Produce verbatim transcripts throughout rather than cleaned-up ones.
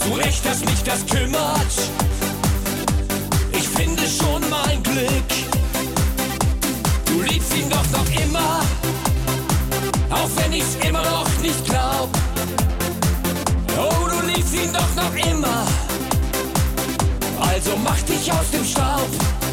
Glaubst du echt, dass mich das kümmert? Ich finde schon mein Glück. Du liebst ihn doch noch immer, auch wenn ich's immer noch nicht glaub. Oh, du liebst ihn doch noch immer, also mach dich aus dem Staub.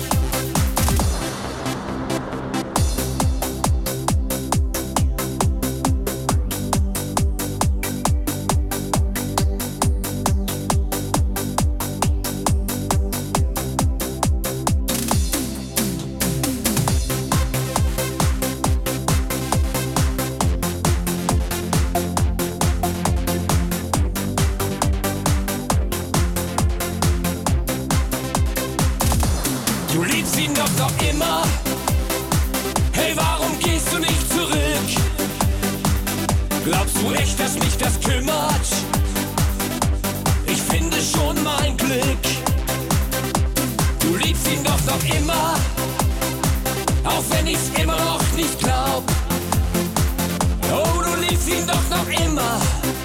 Du liebst ihn doch noch immer. Hey, warum gehst du nicht zurück? Glaubst du echt, dass mich das kümmert? Ich finde schon mein Glück. Du liebst ihn doch noch immer, auch wenn ich's immer noch nicht glaub. Oh, du liebst ihn doch noch immer,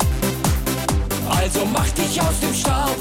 also mach dich aus dem Staub.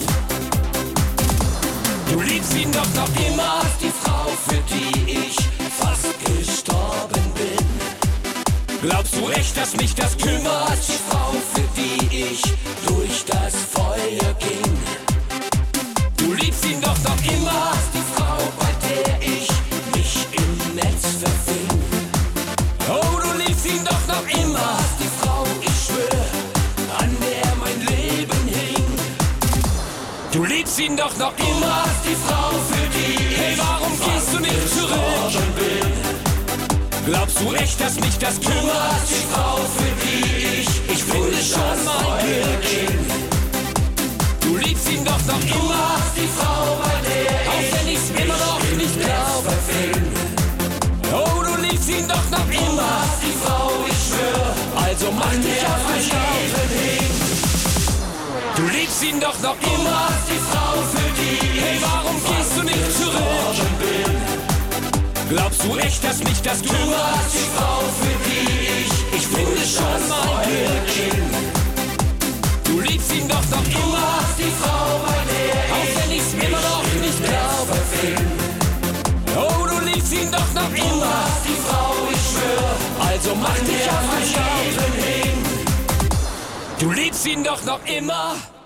Du liebst ihn doch noch immer, die Frau, für die ich fast gestorben bin. Glaubst du echt, dass mich das kümmert? Die Frau, für die ich durch das Feuer ging. Du liebst ihn doch noch immer, die Frau, bei der ich mich im Netz verfing. Oh, du liebst ihn doch noch immer, die Frau, ich schwör, an der mein Leben hing. Du liebst ihn doch noch immer, die Frau, für die hey, warum gehst du nicht zurück? Glaubst du echt, dass mich das kümmert? Die Frau, für die ich, ich finde schon mein Glück. Du liebst ihn doch noch immer, die Frau, bei der auch wenn ich's immer noch nicht glaube. Oh, du liebst ihn doch noch immer, die Frau, ich schwör, also mach dich aus dem Staub. Du liebst ihn doch noch immer, die Frau, für die hey, warum gehst du nicht zurück? Glaubst du echt, dass mich das kümmert? Die Frau, für die ich, ich finde schon mein Glück. Du liebst ihn doch noch immer, die Frau, bei der auch wenn ich's immer noch nicht glaube. Oh, du liebst ihn doch noch immer, die Frau, ich schwör, also mach dich aus dem Staub. Du liebst ihn doch noch immer.